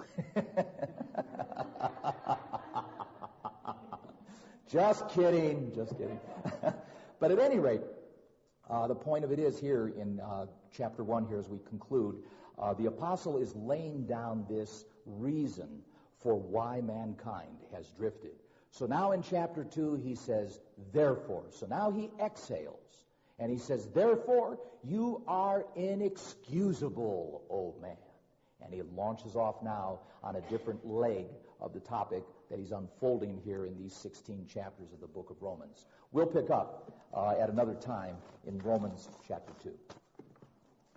A: Just kidding. Just kidding. But at any rate, the point of it is here in chapter 1 here as we conclude, the apostle is laying down this reason for why mankind has drifted. So now in chapter 2 he says, therefore. So now he exhales. And he says, therefore, you are inexcusable, old man. And he launches off now on a different leg of the topic that he's unfolding here in these 16 chapters of the book of Romans. We'll pick up at another time in Romans chapter 2.